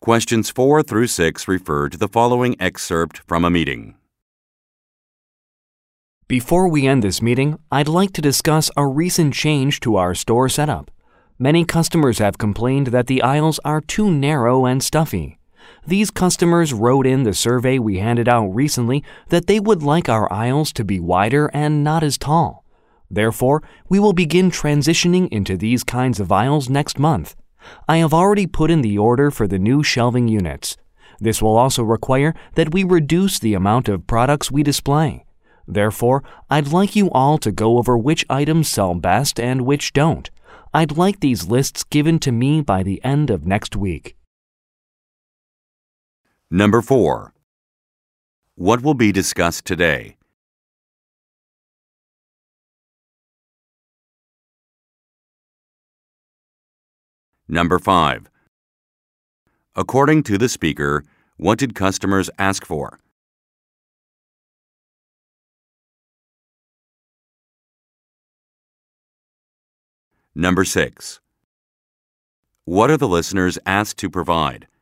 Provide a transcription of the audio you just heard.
Questions 4 through 6 refer to the following excerpt from a meeting. Before we end this meeting, I'd like to discuss a recent change to our store setup. Many customers have complained that the aisles are too narrow and stuffy. These customers wrote in the survey we handed out recently that they would like our aisles to be wider and not as tall. Therefore, we will begin transitioning into these kinds of aisles next month. I have already put in the order for the new shelving units. This will also require that we reduce the amount of products we display. Therefore, I'd like you all to go over which items sell best and which don't. I'd like these lists given to me by the end of next week. Number 4. What will be discussed today? Number 5. According to the speaker, what did customers ask for? Number 6. What are the listeners asked to provide?